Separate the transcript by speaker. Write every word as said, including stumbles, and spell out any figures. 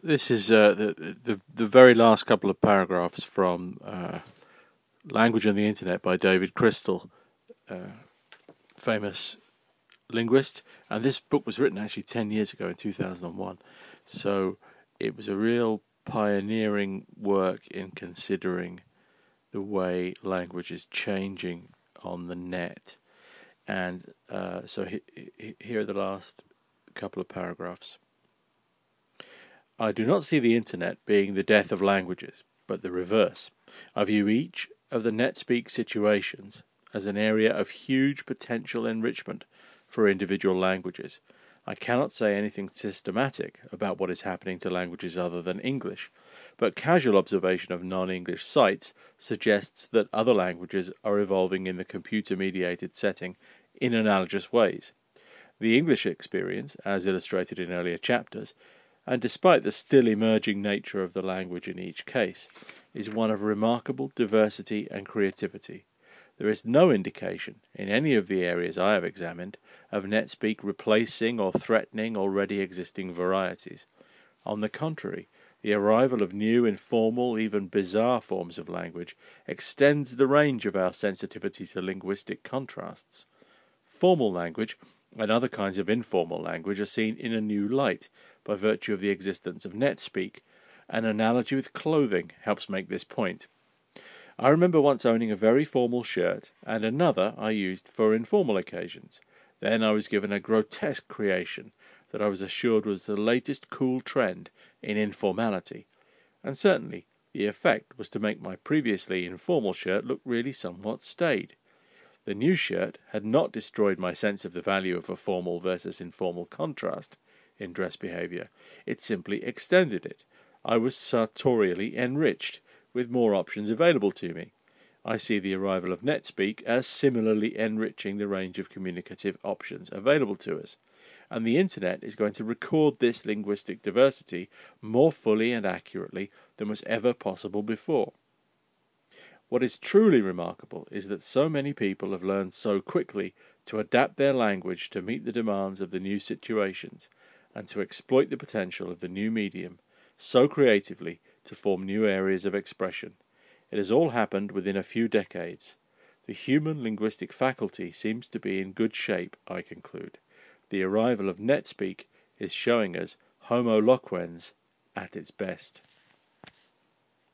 Speaker 1: This is uh, the, the the very last couple of paragraphs from uh, Language and the Internet by David Crystal, uh, famous linguist. And this book was written actually ten years ago in two thousand one. So it was a real pioneering work in considering the way language is changing on the net. And uh, so he, he, here are the last couple of paragraphs. I do not see the Internet being the death of languages, but the reverse. I view each of the NetSpeak situations as an area of huge potential enrichment for individual languages. I cannot say anything systematic about what is happening to languages other than English, but casual observation of non-English sites suggests that other languages are evolving in the computer-mediated setting in analogous ways. The English experience, as illustrated in earlier chapters, and despite the still emerging nature of the language in each case, is one of remarkable diversity and creativity. There is no indication in any of the areas I have examined of NetSpeak replacing or threatening already existing varieties. On the contrary, the arrival of new, informal, even bizarre forms of language extends the range of our sensitivity to linguistic contrasts. Formal language and other kinds of informal language are seen in a new light by virtue of the existence of NetSpeak. An analogy with clothing helps make this point. I remember once owning a very formal shirt and another I used for informal occasions. Then I was given a grotesque creation that I was assured was the latest cool trend in informality, and certainly the effect was to make my previously informal shirt look really somewhat staid. The new shirt had not destroyed my sense of the value of a formal versus informal contrast in dress behaviour. It simply extended it. I was sartorially enriched, with more options available to me. I see the arrival of NetSpeak as similarly enriching the range of communicative options available to us, and the Internet is going to record this linguistic diversity more fully and accurately than was ever possible before. What is truly remarkable is that so many people have learned so quickly to adapt their language to meet the demands of the new situations and to exploit the potential of the new medium so creatively to form new areas of expression. It has all happened within a few decades. The human linguistic faculty seems to be in good shape, I conclude. The arrival of NetSpeak is showing us Homo loquens at its best.